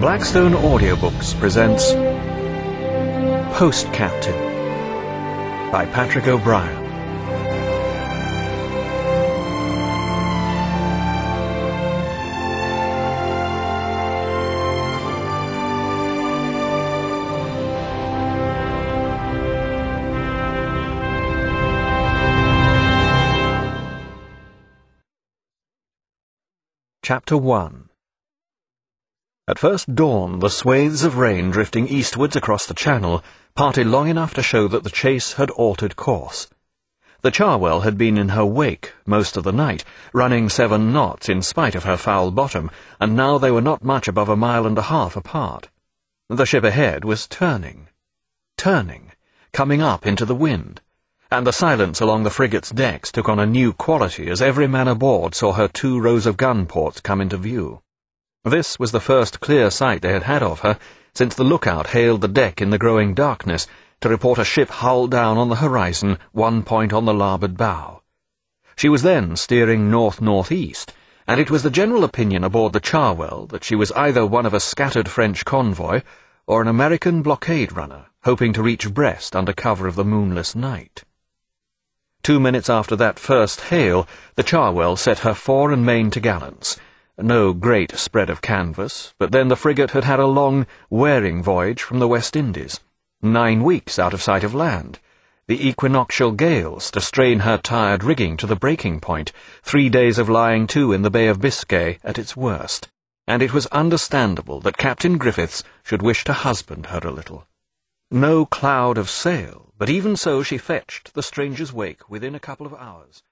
Blackstone Audiobooks presents Post Captain by Patrick O'Brian. Chapter 1. At first dawn, the swathes of rain drifting eastwards across the channel parted long enough to show that the chase had altered course. The Cherwell had been in her wake most of the night, running 7 knots in spite of her foul bottom, and now they were not much above 1.5 miles apart. The ship ahead was turning, coming up into the wind, and the silence along the frigate's decks took on a new quality as every man aboard saw her 2 rows of gun ports come into view. This was the first clear sight they had had of her since the lookout hailed the deck in the growing darkness to report a ship hull down on the horizon 1 point on the larboard bow. She was then steering north-northeast, and it was the general opinion aboard the Cherwell that she was either one of a scattered French convoy or an American blockade runner hoping to reach Brest under cover of the moonless night. 2 minutes after that first hail, the Cherwell set her fore and main topgallants. No great spread of canvas, but then the frigate had had a long, wearing voyage from the West Indies, 9 weeks out of sight of land, the equinoctial gales to strain her tired rigging to the breaking point, 3 days of lying to in the Bay of Biscay at its worst, and it was understandable that Captain Griffiths should wish to husband her a little. No cloud of sail, but even so she fetched the stranger's wake within a couple of hours.